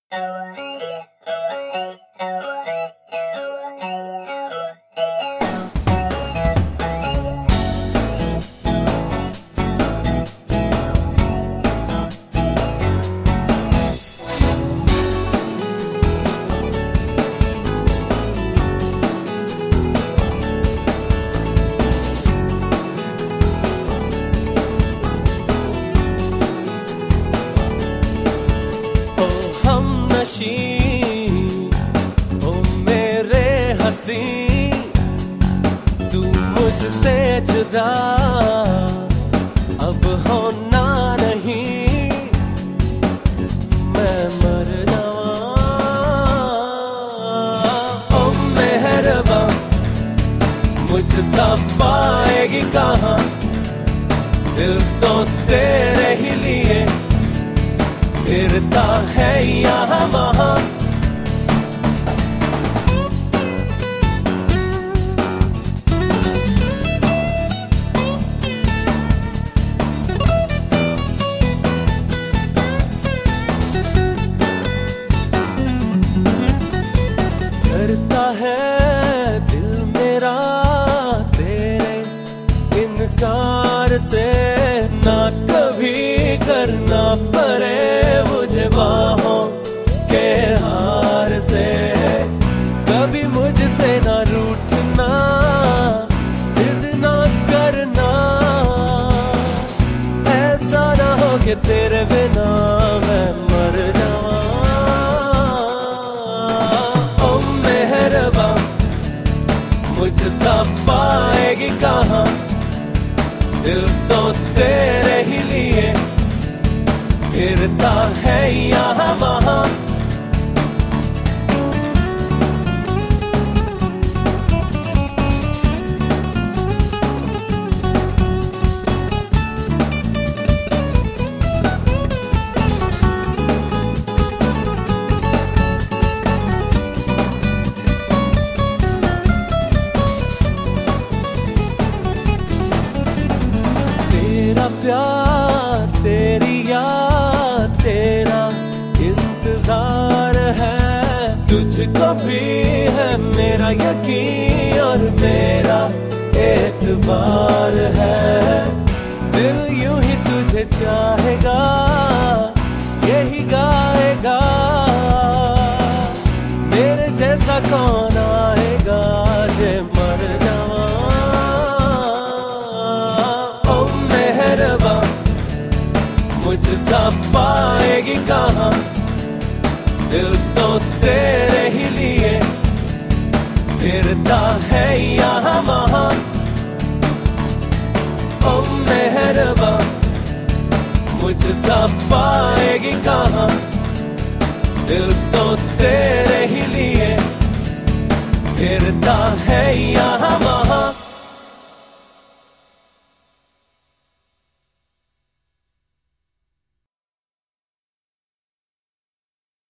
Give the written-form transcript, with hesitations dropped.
ओ मेरे हंसी, तू मुझसे जुदा अब होना नहीं, मैं मर जावां। ओ मेहरबा मुझसा पाएगी कहाँ, दिल तो तेरे ही लिए फिरता है यहाँ वहाँ। डरता है दिल मेरा तेरे इनकार से, ना कभी करना पड़े मुझे बाहों के हार से। कभी मुझसे ना रूठना, जिद ना करना, ऐसा ना हो कि तेरे बिना मैं मर जावां। ओ मेहरबा मुझसा पाएगी कहाँ, दिल तो तेरे ही लिए फिरता है यहाँ वहाँ। तेरा प्यार, तेरी याद, तेरा इंतजार है, तुझको भी है मेरा यकीन और मेरा एतबार है। दिल यूं ही तुझे चाहेगा, यही गाएगा, मेरे जैसा कौन आएगा जे मर जावां। ओ मेहरबा मुझसा पाएगी कहाँ, दिल तो तेरे ही लिए फिरता है यहाँ वहाँ। ओ मेहरबा मुझसा पाएगी कहाँ, दिल तो तेरे ही लिए फिरता है यहाँ।